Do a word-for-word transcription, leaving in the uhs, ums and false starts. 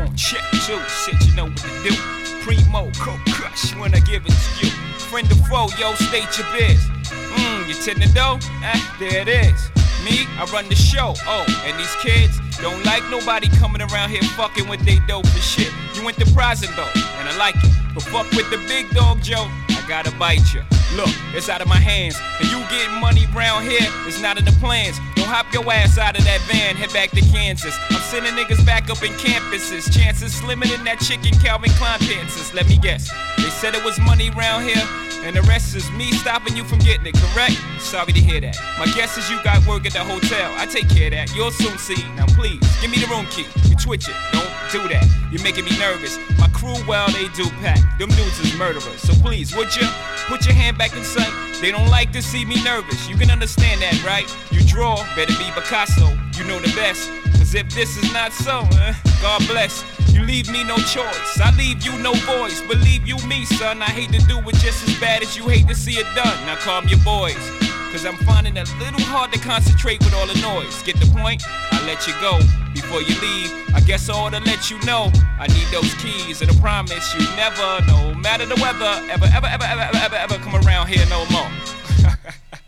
One check, two, shit, you know what to do. Primo, cold crush when I give it to you. Friend or foe, yo, state your biz. Mmm, you tend to know? Eh, there it is. Me, I run the show, oh, and these kids don't like nobody coming around here fucking with they dope and shit. You went to prison though, and I like it. But fuck with the big dog, Joe, I gotta bite you. Look, it's out of my hands, and you getting money round here, it's not in the plans. Don't hop your ass out of that van, head back to Kansas. I'm sending niggas back up in campuses, chances slimmer than that chicken Calvin Klein pants. Let me guess, they said it was money round here, and the rest is me stopping you from getting it, correct? Sorry to hear that. My guess is you got work at the hotel. I take care of that. You'll soon see. Now please, give me the room key. You twitch it. Don't do that. You're making me nervous. My crew, well, they do pack. Them dudes is murderers. So please, would you put your hand back in sight? They don't like to see me nervous. You can understand that, right? You draw, better be Picasso. You know the best. Cause if this is not so, eh, God bless. You leave me no choice, I leave you no voice. Believe you me, son, I hate to do it just as bad as you hate to see it done. Now calm your boys, cause I'm finding it a little hard to concentrate with all the noise. Get the point? I let you go before you leave. I guess I ought to let you know I need those keys, and I promise you never, no matter the weather, ever, ever, ever, ever, ever, ever, ever come around here no more.